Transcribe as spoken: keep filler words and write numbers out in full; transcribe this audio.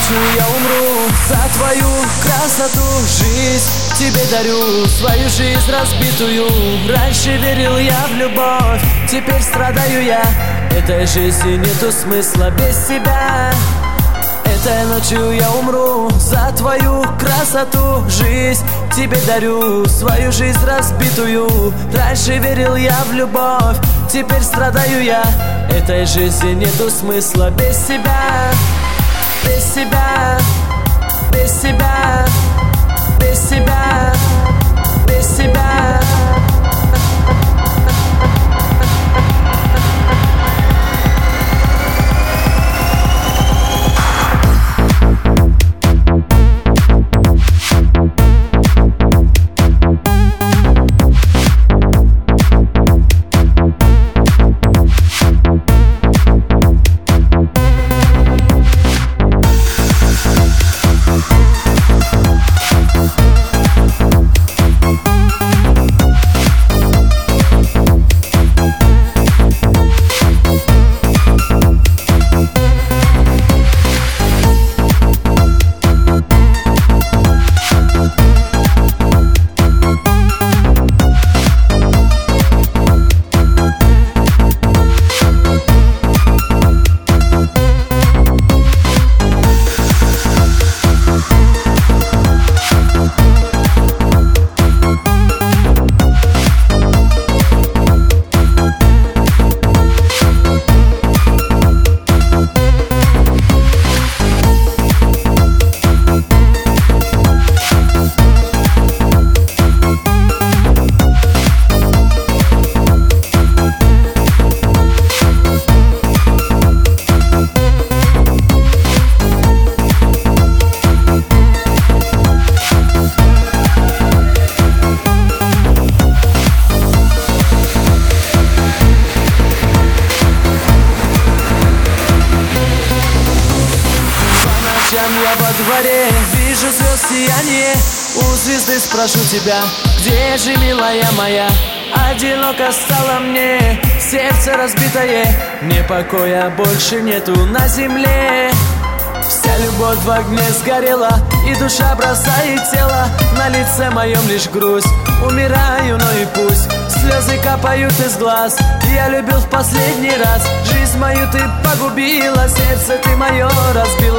ночью я умру за твою красоту. Жизнь тебе дарю, свою жизнь разбитую. Раньше верил я в любовь, теперь страдаю я. Этой жизни нету смысла без тебя. Этой ночью я умру за твою красоту. Жизнь тебе дарю, свою жизнь разбитую. Раньше верил я в любовь, теперь страдаю я. Этой жизни нету смысла без тебя. Без тебя, без тебя, без тебя, без тебя. Я во дворе вижу звезд сияние. У звезды спрошу тебя, где же, милая моя? Одиноко стало мне, сердце разбитое, мне покоя больше нету на земле. Вся любовь в огне сгорела, и душа бросает тело. На лице моем лишь грусть, умираю, но и пусть. Слезы капают из глаз, я любил в последний раз. Жизнь мою ты погубила, сердце ты мое разбила.